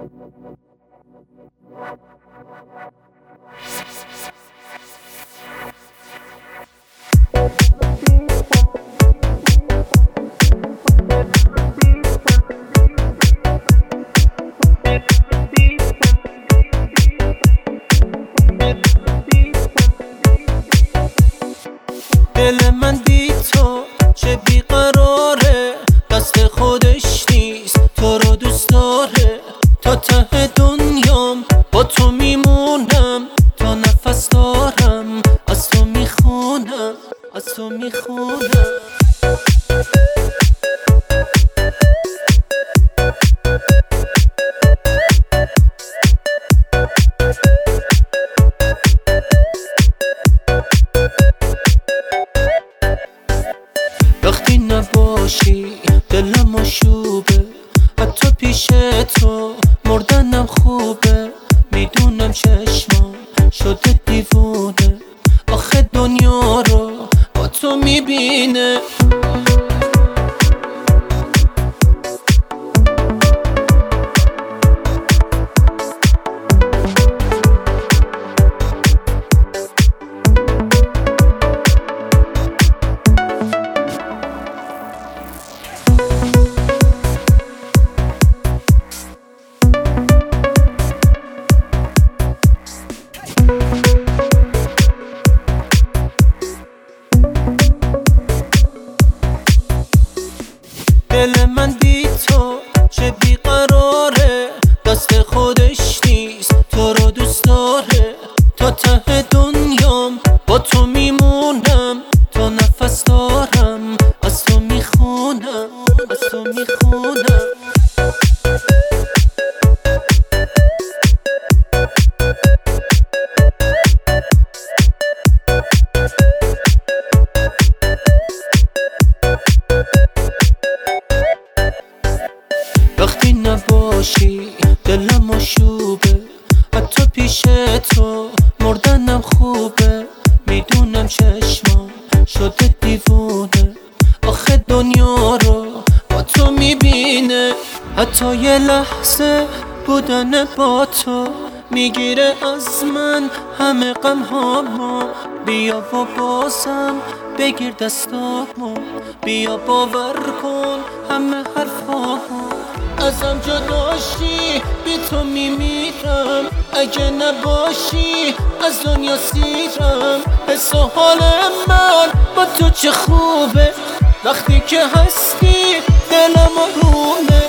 دل من بی تو چه بیقراره، دست خودش نیست تو رو دوست داره. تا ته دنیام با تو میمونم، تا نفس دارم از تو میخونم، از تو میخونم. وقتی نباشی دلم آشوبه، حتی پیش تو مردنم خوبه. میدونم چشمام شده دیوونه، آخه دنیا رو با تو میبینه. دل من بی تو چه بیقراره، دست خودش نیست تو رو دوست داره. تا ته دنیام با تو میمونم، تا نفس دارم از تو میخونم، از تو میخونم. وقتی نباشی دلم آشوبه، حتی پیش تو مردنم خوبه. میدونم چشمام شده دیوونه، آخه دنیا رو با تو میبینه. حتی یه لحظه بودن با تو میگیره از من همه غم هامو. بیا و بازم بگیر دستامو، بیا باور کن همه حرفامو. ازم جداشی بی تو میمیرم، اگه نباشی از دنیا سیرم. حس و حال من با تو چه خوبه، وقتی که هستی دلم آرومه.